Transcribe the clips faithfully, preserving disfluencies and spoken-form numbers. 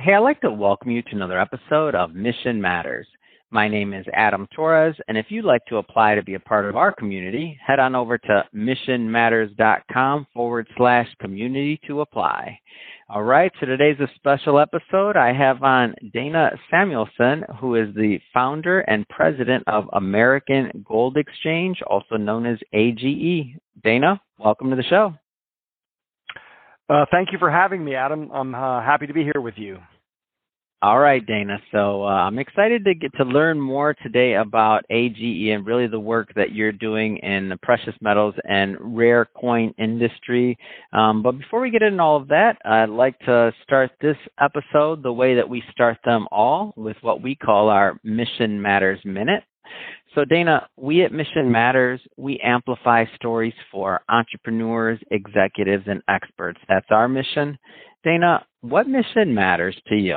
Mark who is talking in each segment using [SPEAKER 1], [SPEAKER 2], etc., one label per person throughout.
[SPEAKER 1] Hey, I'd like to welcome you to another episode of Mission Matters. My name is Adam Torres, and if you'd like to apply to be a part of our community, head on over to missionmatters.com forward slash community to apply. All right, so today's a special episode. I have on Dana Samuelson, who is the founder and president of American Gold Exchange, also known as A G E. Dana, welcome to the show.
[SPEAKER 2] Uh, thank you for having me, Adam. I'm uh, happy to be here with you.
[SPEAKER 1] All right, Dana. So uh, I'm excited to get to learn more today about A G E and really the work that you're doing in the precious metals and rare coin industry. Um, but before we get into all of that, I'd like to start this episode the way that we start them all, with what we call our Mission Matters Minute. So Dana, we at Mission Matters, we amplify stories for entrepreneurs, executives, and experts. That's our mission. Dana, what mission matters to you?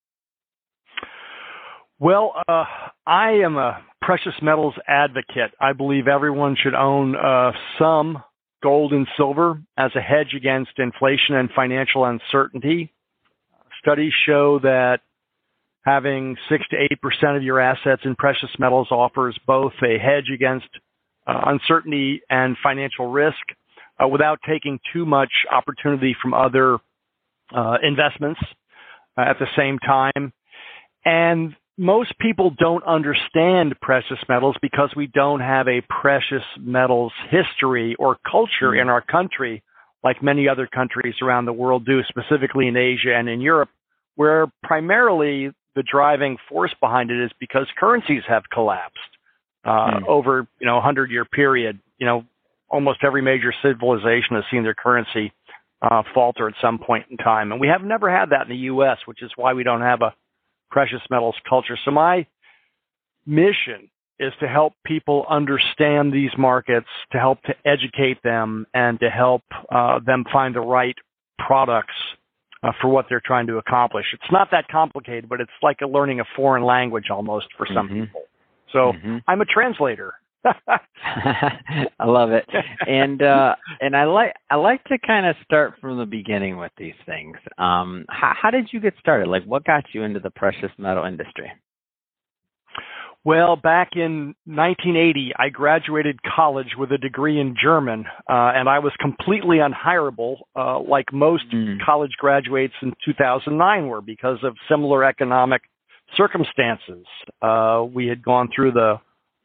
[SPEAKER 2] Well, uh, I am a precious metals advocate. I believe everyone should own uh, some gold and silver as a hedge against inflation and financial uncertainty. Studies show that having six to eight percent of your assets in precious metals offers both a hedge against uh, uncertainty and financial risk uh, without taking too much opportunity from other uh, investments uh, at the same time. And most people don't understand precious metals because we don't have a precious metals history or culture in our country like many other countries around the world do, specifically in Asia and in Europe, where primarily the driving force behind it is because currencies have collapsed uh, mm. over, you know, a hundred-year period. You know, almost every major civilization has seen their currency uh, falter at some point in time. And we have never had that in the U S, which is why we don't have a precious metals culture. So my mission is to help people understand these markets, to help to educate them, and to help uh, them find the right products uh, for what they're trying to accomplish. It's not that complicated, but it's like a learning a foreign language almost for some mm-hmm. people. So mm-hmm. I'm a translator.
[SPEAKER 1] I love it, and uh, and I like I like to kind of start from the beginning with these things. Um, how, how did you get started? Like, what got you into the precious metal industry?
[SPEAKER 2] Well, back in nineteen eighty, I graduated college with a degree in German, uh, and I was completely unhireable, uh, like most mm. college graduates in two thousand nine were, because of similar economic circumstances. Uh, we had gone through the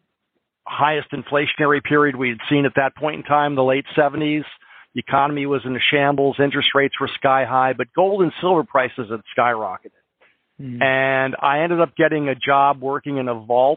[SPEAKER 2] highest inflationary period we had seen at that point in time, the late seventies. The economy was in a shambles. Interest rates were sky high, but gold and silver prices had skyrocketed. Mm. And I ended up getting a job working in a vault,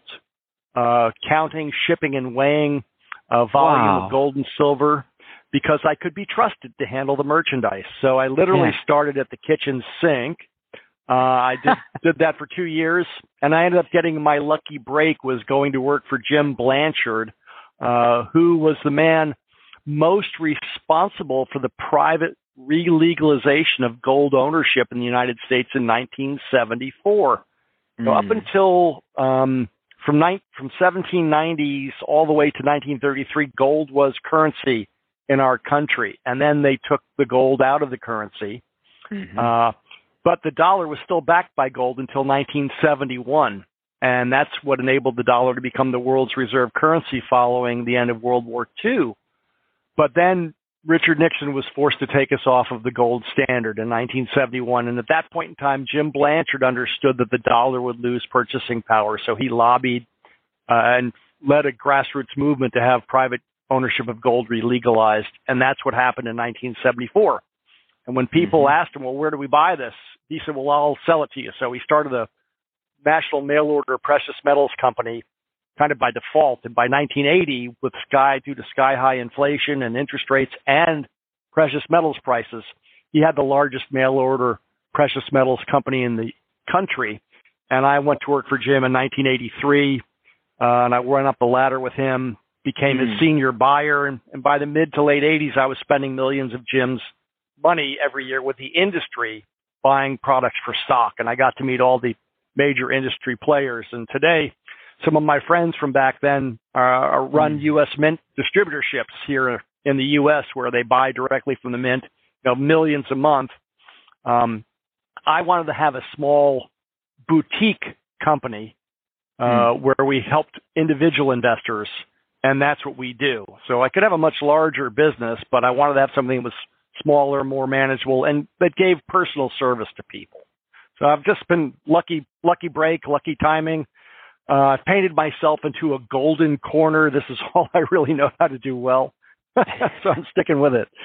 [SPEAKER 2] uh, counting, shipping, and weighing a volume wow. of gold and silver because I could be trusted to handle the merchandise. So I literally yeah. started at the kitchen sink. Uh, I did, did that for two years, and I ended up getting my lucky break was going to work for Jim Blanchard, uh, who was the man most responsible for the private re-legalization of gold ownership in the United States in nineteen seventy-four. Mm. So up until um, from, ni- from seventeen nineties all the way to nineteen thirty-three, gold was currency in our country, and then they took the gold out of the currency. Mm-hmm. Uh, But the dollar was still backed by gold until nineteen seventy-one, and that's what enabled the dollar to become the world's reserve currency following the end of World War Two. But then Richard Nixon was forced to take us off of the gold standard in nineteen seventy-one, and at that point in time, Jim Blanchard understood that the dollar would lose purchasing power, so he lobbied uh, and led a grassroots movement to have private ownership of gold re-legalized, and that's what happened in nineteen seventy-four. And when people mm-hmm. asked him, well, where do we buy this? He said, well, I'll sell it to you. So he started a national mail order precious metals company kind of by default. And by nineteen eighty, with sky due to sky high inflation and interest rates and precious metals prices, he had the largest mail order precious metals company in the country. And I went to work for Jim in nineteen eighty-three, uh, and I went up the ladder with him, became mm. his senior buyer. And, and by the mid to late eighties, I was spending millions of Jim's money every year with the industry buying products for stock. And I got to meet all the major industry players. And today, some of my friends from back then uh, run mm. U S Mint distributorships here in the U S where they buy directly from the mint, you know, millions a month. Um, I wanted to have a small boutique company uh, mm. where we helped individual investors, and that's what we do. So I could have a much larger business, but I wanted to have something that was smaller, more manageable, and that gave personal service to people. So I've just been lucky, lucky break, lucky timing. Uh, I've painted myself into a golden corner. This is all I really know how to do well. So I'm sticking with it.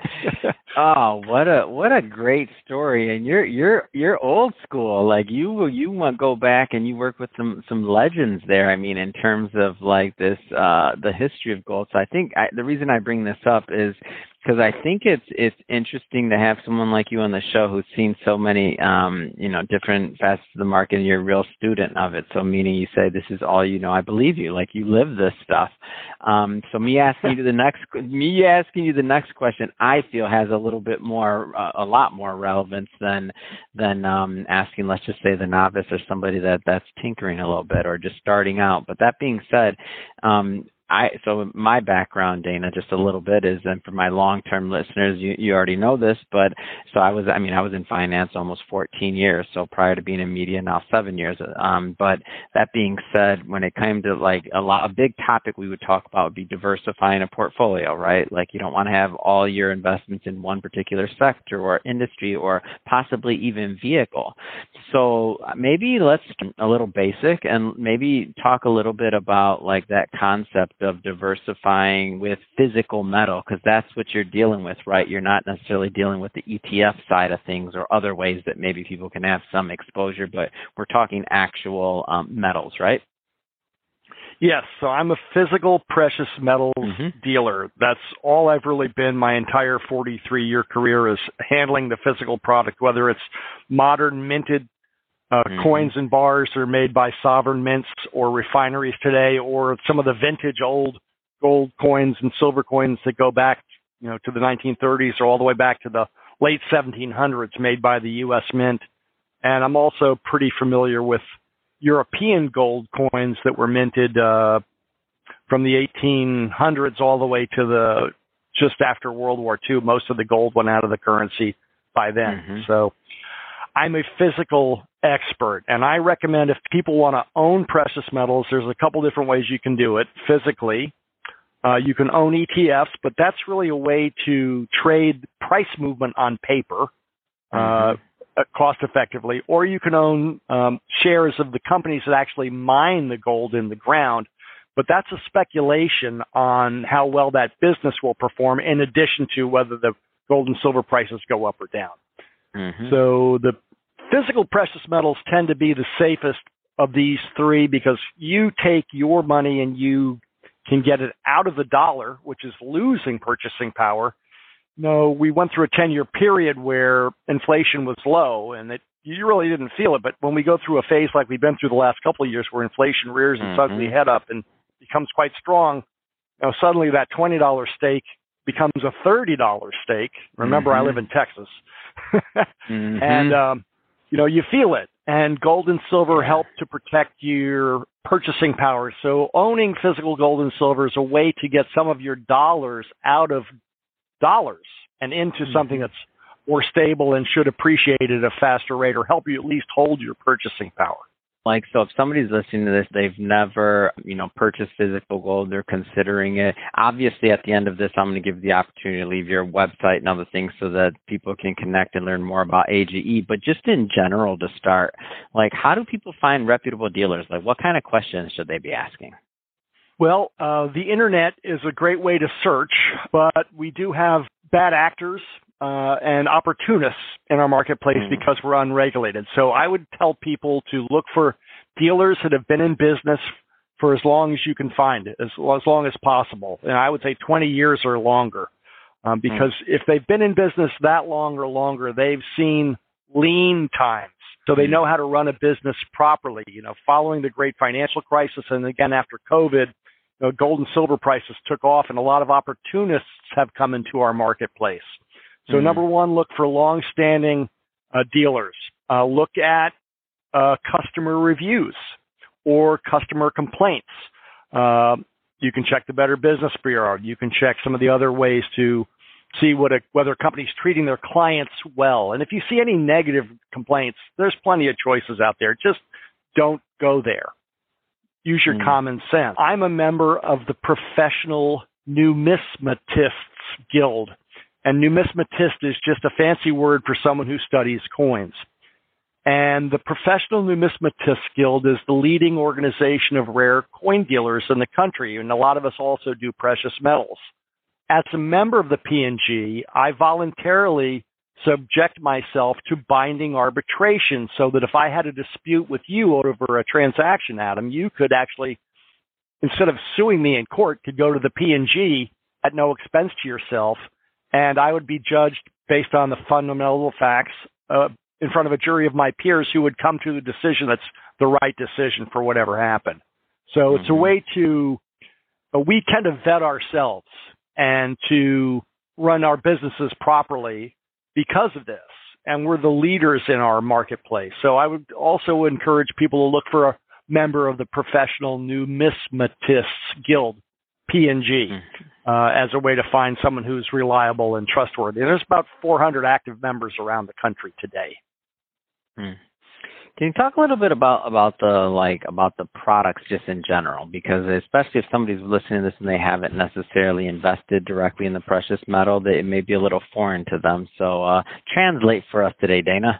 [SPEAKER 1] Oh, what a what a great story! And you're you're you're old school. Like you you want to go back and you work with some some legends there. I mean, in terms of like this uh, the history of gold. So I think I, the reason I bring this up is because I think it's it's interesting to have someone like you on the show who's seen so many um, you know different facets of the market, and you're a real student of it. So meaning you say this is all you know. I believe you. Like you live this stuff. Um, so me asking you the next me asking you the next question, I feel has a little bit more, uh, a lot more relevance than than um, asking, let's just say, the novice or somebody that that's tinkering a little bit or just starting out. But that being said, um, I so my background, Dana, just a little bit is, and for my long-term listeners, you, you already know this, but so I was, I mean, I was in finance almost fourteen years. So prior to being in media, now seven years. Um, but that being said, when it came to like a lot, a big topic we would talk about would be diversifying a portfolio, right? Like you don't want to have all your investments in one particular sector or industry or possibly even vehicle. So maybe let's a little basic and maybe talk a little bit about like that concept of diversifying with physical metal, because that's what you're dealing with, right? You're not necessarily dealing with the E T F side of things or other ways that maybe people can have some exposure, but we're talking actual um, metals, right?
[SPEAKER 2] Yes. So I'm a physical precious metals mm-hmm. dealer. That's all I've really been my entire forty-three year career, is handling the physical product, whether it's modern minted Uh, mm-hmm. coins and bars that are made by sovereign mints or refineries today, or some of the vintage old gold coins and silver coins that go back, you know, to the nineteen thirties or all the way back to the late seventeen hundreds, made by the U S Mint. And I'm also pretty familiar with European gold coins that were minted uh, from the eighteen hundreds all the way to the just after World War Two. Most of the gold went out of the currency by then. Mm-hmm. So I'm a physical expert, and I recommend if people want to own precious metals, there's a couple different ways you can do it physically. Uh, you can own E T Fs, but that's really a way to trade price movement on paper uh, mm-hmm. cost effectively, or you can own um, shares of the companies that actually mine the gold in the ground. But that's a speculation on how well that business will perform, in addition to whether the gold and silver prices go up or down. Mm-hmm. So the physical precious metals tend to be the safest of these three, because you take your money and you can get it out of the dollar, which is losing purchasing power. No, we went through a ten year period where inflation was low, and it, you really didn't feel it. But when we go through a phase like we've been through the last couple of years, where inflation rears and mm-hmm. suddenly head up and becomes quite strong, you know, suddenly that twenty dollar stake becomes a thirty dollar stake. Remember, mm-hmm. I live in Texas. mm-hmm. And, um, you know, you feel it. And gold and silver help to protect your purchasing power. So owning physical gold and silver is a way to get some of your dollars out of dollars and into mm-hmm. something that's more stable and should appreciate at a faster rate, or help you at least hold your purchasing power.
[SPEAKER 1] Like, so if somebody's listening to this, they've never, you know, purchased physical gold, they're considering it. Obviously, at the end of this, I'm going to give you the opportunity to leave your website and other things so that people can connect and learn more about A G E. But just in general to start, like, how do people find reputable dealers? Like, what kind of questions should they be asking?
[SPEAKER 2] Well, uh, the internet is a great way to search, but we do have bad actors Uh, and opportunists in our marketplace mm. because we're unregulated. So I would tell people to look for dealers that have been in business for as long as you can find it, as, as long as possible. And I would say twenty years or longer, um, because mm. if they've been in business that long or longer, they've seen lean times. So they mm. know how to run a business properly. You know, following the great financial crisis, and again after COVID, you know, gold and silver prices took off, and a lot of opportunists have come into our marketplace. So mm-hmm. number one, look for long-standing uh, dealers. Uh, look at uh, customer reviews or customer complaints. Uh, you can check the Better Business Bureau. You can check some of the other ways to see what a, whether a company's treating their clients well. And if you see any negative complaints, there's plenty of choices out there. Just don't go there. Use your mm. common sense. I'm a member of the Professional Numismatists Guild, and numismatist is just a fancy word for someone who studies coins. And the Professional Numismatists Guild is the leading organization of rare coin dealers in the country, and a lot of us also do precious metals. As a member of the P N G, I voluntarily subject myself to binding arbitration so that if I had a dispute with you over a transaction, Adam, you could actually, instead of suing me in court, could go to the P N G at no expense to yourself, and I would be judged based on the fundamental facts uh, in front of a jury of my peers who would come to the decision that's the right decision for whatever happened. So mm-hmm. it's a way to, uh, we tend to vet ourselves and to run our businesses properly because of this. And we're the leaders in our marketplace. So I would also encourage people to look for a member of the Professional Numismatists Guild, P N G, mm-hmm. uh, as a way to find someone who's reliable and trustworthy. And there's about four hundred active members around the country today.
[SPEAKER 1] Hmm. Can you talk a little bit about, about the like about the products just in general? Because especially if somebody's listening to this and they haven't necessarily invested directly in the precious metal, that it may be a little foreign to them. So uh, translate for us today, Dana.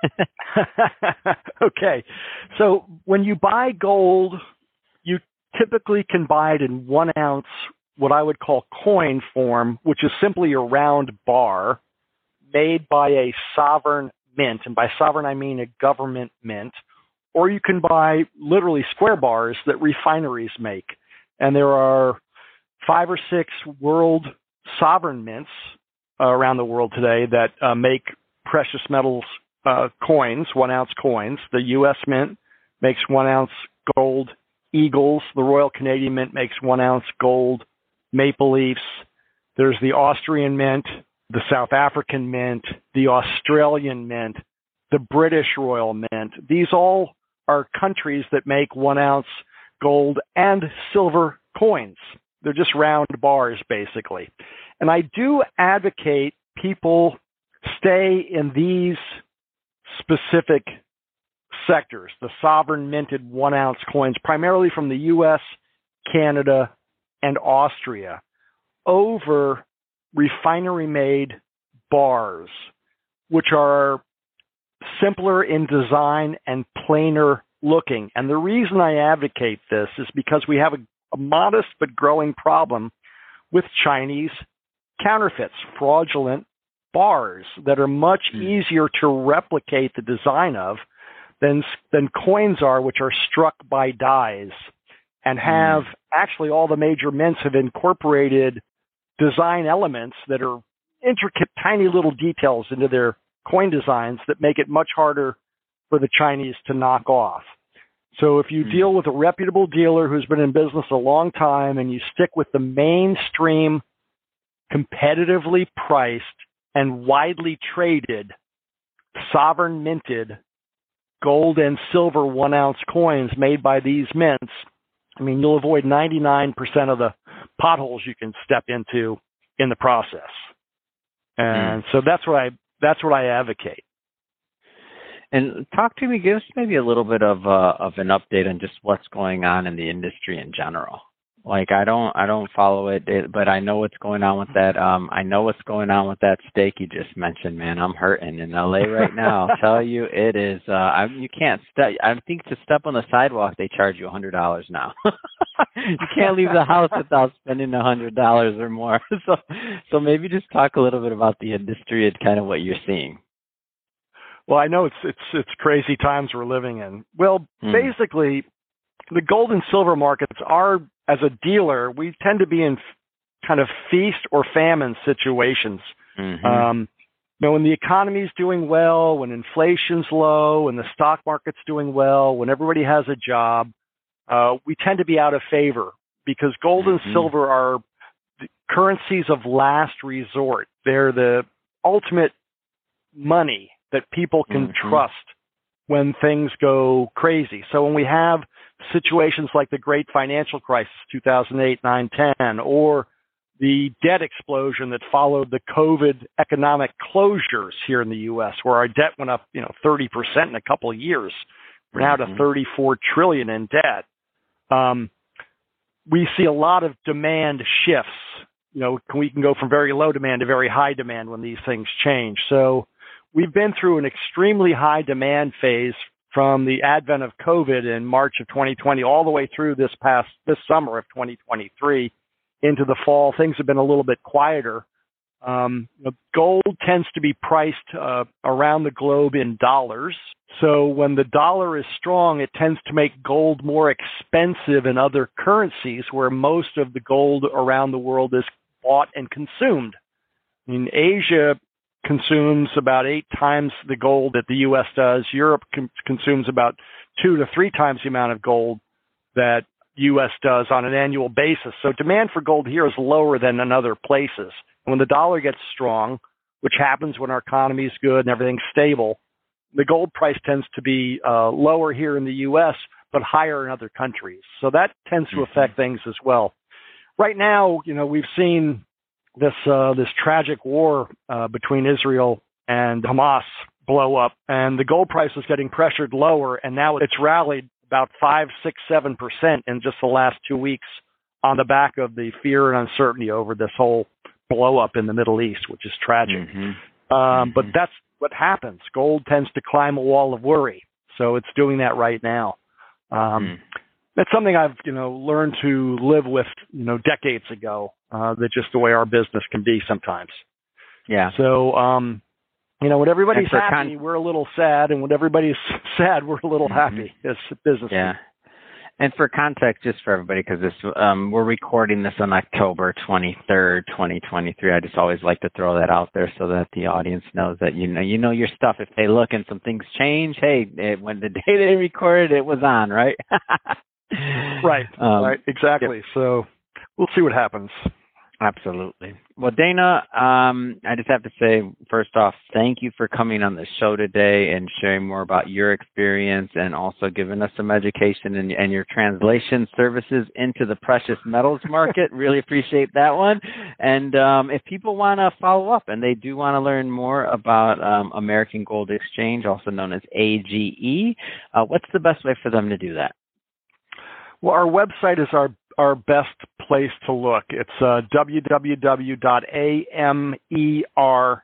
[SPEAKER 2] Okay. So when you buy gold, you typically can buy it in one ounce, what I would call coin form, which is simply a round bar made by a sovereign mint, and by sovereign I mean a government mint, or you can buy literally square bars that refineries make. And there are five or six world sovereign mints uh, around the world today that uh, make precious metals uh, coins, one ounce coins. The U S Mint makes one ounce gold eagles. The Royal Canadian Mint makes one ounce gold maple leafs. There's the Austrian Mint, the South African Mint, the Australian Mint, the British Royal Mint. These all are countries that make one ounce gold and silver coins. They're just round bars, basically. And I do advocate people stay in these specific sectors, the sovereign minted one ounce coins, primarily from the U S, Canada, and Austria, over refinery-made bars, which are simpler in design and plainer looking. And the reason I advocate this is because we have a, a modest but growing problem with Chinese counterfeits, fraudulent bars that are much mm. easier to replicate the design of than, than coins are, which are struck by dies and have mm. actually all the major mints have incorporated design elements that are intricate, tiny little details into their coin designs that make it much harder for the Chinese to knock off. So if you mm. deal with a reputable dealer who's been in business a long time and you stick with the mainstream, competitively priced and widely traded, sovereign minted gold and silver one ounce coins made by these mints, I mean, you'll avoid ninety-nine percent of the potholes you can step into in the process. And mm. so that's what I, that's what I advocate.
[SPEAKER 1] And talk to me, give us maybe a little bit of, uh, of an update on just what's going on in the industry in general. Like, I don't, I don't follow it, but I know what's going on with that. Um, I know what's going on with that steak you just mentioned, man. I'm hurting in L A right now. I'll tell you, it is, uh, I, you can't step, I think to step on the sidewalk, they charge you a hundred dollars now. You can't leave the house without spending a hundred dollars or more. So, so maybe just talk a little bit about the industry and kind of what you're seeing.
[SPEAKER 2] Well, I know it's, it's, it's crazy times we're living in. Well, mm. basically, the gold and silver markets are, as a dealer, we tend to be in kind of feast or famine situations. Mm-hmm. Um, you know, when the economy's doing well, when inflation's low, when the stock market's doing well, when everybody has a job, uh, we tend to be out of favor because gold mm-hmm. and silver are the currencies of last resort. They're the ultimate money that people can mm-hmm. trust when things go crazy. So when we have situations like the great financial crisis, two thousand eight, nine, ten, or the debt explosion that followed the COVID economic closures here in the U S, where our debt went up, you know, thirty percent in a couple of years. We're now to thirty-four trillion dollars in debt. Um, we see a lot of demand shifts. You know, we can go from very low demand to very high demand when these things change. So we've been through an extremely high demand phase from the advent of COVID in March of twenty twenty all the way through this past, this summer of twenty twenty-three into the fall. Things have been a little bit quieter. Um, gold tends to be priced uh, around the globe in dollars. So when the dollar is strong, it tends to make gold more expensive in other currencies where most of the gold around the world is bought and consumed. I mean, Asia consumes about eight times the gold that the U S does. Europe con- consumes about two to three times the amount of gold that U S does on an annual basis. So demand for gold here is lower than in other places. And when the dollar gets strong, which happens when our economy is good and everything's stable, the gold price tends to be uh, lower here in the U S, but higher in other countries. So that tends to affect things as well. Right now, you know, we've seen this uh, this tragic war uh, between Israel and Hamas blow up, and the gold price was getting pressured lower, and now it's rallied about five, six, seven percent in just the last two weeks on the back of the fear and uncertainty over this whole blow up in the Middle East, which is tragic. Mm-hmm. Um, mm-hmm. But that's what happens. Gold tends to climb a wall of worry, so it's doing that right now. Um, mm. That's something I've, you know, learned to live with, you know, decades ago. Uh, that's just the way our business can be sometimes.
[SPEAKER 1] Yeah.
[SPEAKER 2] So, um, you know, when everybody's happy, con- we're a little sad, and when everybody's sad, we're a little mm-hmm. happy as business.
[SPEAKER 1] Yeah. And for context, just for everybody, because this um, we're recording this on October twenty-third, twenty twenty-three. I just always like to throw that out there so that the audience knows that you know you know your stuff. If they look and some things change, hey, it, when the day they recorded, it was on, right?
[SPEAKER 2] Right. Um, right. Exactly. Yep. So we'll see what happens.
[SPEAKER 1] Absolutely. Well, Dana, um, I just have to say, first off, thank you for coming on the show today and sharing more about your experience and also giving us some education and, and your translation services into the precious metals market. Really appreciate that one. And um, if people want to follow up and they do want to learn more about um, American Gold Exchange, also known as A G E, uh, what's the best way for them to do that?
[SPEAKER 2] Well, our website is our our best place to look. It's uh, w w w dot amergold,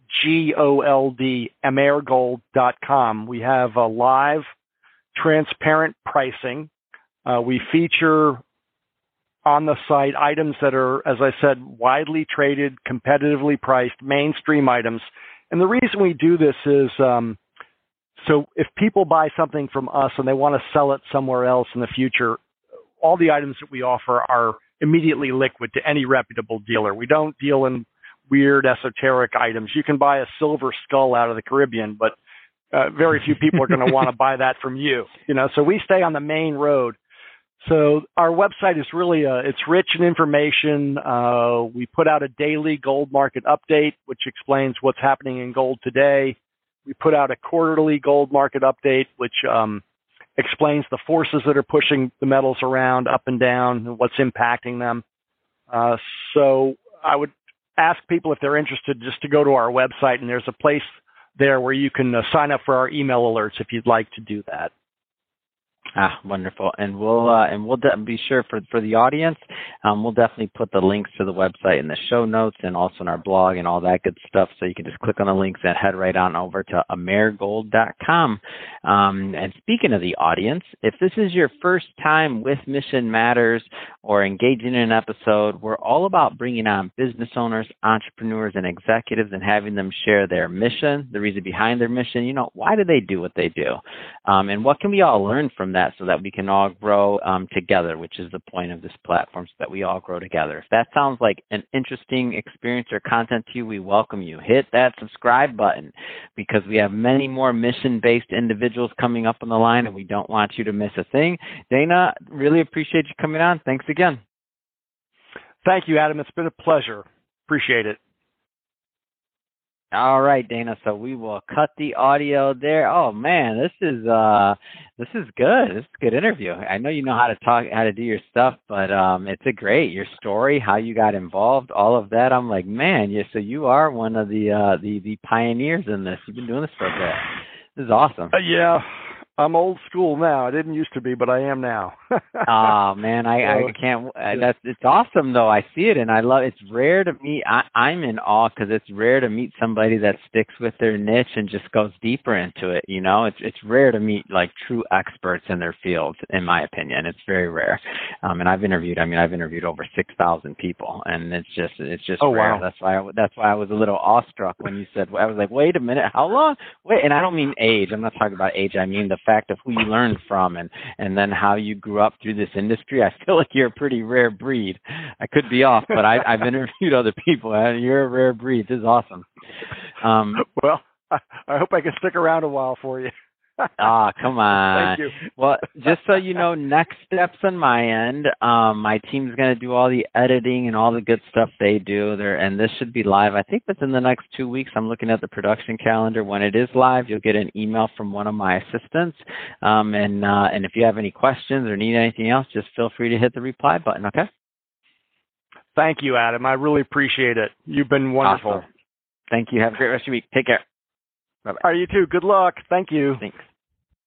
[SPEAKER 2] amergold dot com. We have a live, transparent pricing. Uh, we feature on the site items that are, as I said, widely traded, competitively priced, mainstream items. And the reason we do this is um, so if people buy something from us and they want to sell it somewhere else in the future, all the items that we offer are immediately liquid to any reputable dealer. We don't deal in weird esoteric items. You can buy a silver skull out of the Caribbean, but uh, very few people are going to want to buy that from you. You know, so we stay on the main road. So our website is really, uh, it's rich in information. Uh, we put out a daily gold market update, which explains what's happening in gold today. We put out a quarterly gold market update, which um, explains the forces that are pushing the metals around up and down and what's impacting them. Uh, so I would ask people if they're interested just to go to our website, and there's a place there where you can uh, sign up for our email alerts if you'd like to do that.
[SPEAKER 1] Ah, wonderful. And we'll uh, and we'll de- be sure for for the audience, um, we'll definitely put the links to the website in the show notes and also in our blog and all that good stuff. So you can just click on the links and head right on over to amergold dot com. Um, and speaking of the audience, if this is your first time with Mission Matters or engaging in an episode, we're all about bringing on business owners, entrepreneurs, and executives and having them share their mission, the reason behind their mission. You know, why do they do what they do? Um, and what can we all learn from that so that we can all grow um, together, which is the point of this platform, so that we all grow together. If that sounds like an interesting experience or content to you, we welcome you. Hit that subscribe button because we have many more mission-based individuals coming up on the line, and we don't want you to miss a thing. Dana, really appreciate you coming on. Thanks again.
[SPEAKER 2] Thank you, Adam. It's been a pleasure. Appreciate it.
[SPEAKER 1] All right, Dana. So we will cut the audio there. Oh man, this is uh, this is good. This is a good interview. I know you know how to talk, how to do your stuff, but um, it's a great your story, how you got involved, all of that. I'm like, man, yeah. So you are one of the uh, the the pioneers in this. You've been doing this for a bit. This is awesome.
[SPEAKER 2] Uh, yeah. I'm old school now. I didn't used to be, but I am now.
[SPEAKER 1] Oh man, I, I can't. Uh, that's it's awesome though. I see it and I love. It's rare to meet. I, I'm in awe because it's rare to meet somebody that sticks with their niche and just goes deeper into it. You know, it's it's rare to meet like true experts in their fields. In my opinion, it's very rare. Um, and I've interviewed. I mean, I've interviewed over six thousand people, and it's just it's just
[SPEAKER 2] oh,
[SPEAKER 1] rare.
[SPEAKER 2] Wow.
[SPEAKER 1] That's why I, that's why I was a little awestruck when you said. I was like, wait a minute, how long? Wait, and I don't mean age. I'm not talking about age. I mean the fact of who you learned from and and then how you grew up through this industry. I feel like you're a pretty rare breed. I could be off, but I, I've interviewed other people and you're a rare breed. This is awesome. Um,
[SPEAKER 2] well, I, I hope I can stick around a while for you.
[SPEAKER 1] Ah, oh, come on.
[SPEAKER 2] Thank you.
[SPEAKER 1] Well, just so you know, next steps on my end, um, my team's going to do all the editing and all the good stuff they do there, and this should be live. I think within the next two weeks. I'm looking at the production calendar. When it is live, you'll get an email from one of my assistants, um, and uh, and if you have any questions or need anything else, just feel free to hit the reply button, okay?
[SPEAKER 2] Thank you, Adam. I really appreciate it. You've been wonderful.
[SPEAKER 1] Awesome. Thank you. Have a great rest of your week. Take care. Bye-bye.
[SPEAKER 2] All right, you too. Good luck. Thank you.
[SPEAKER 1] Thanks.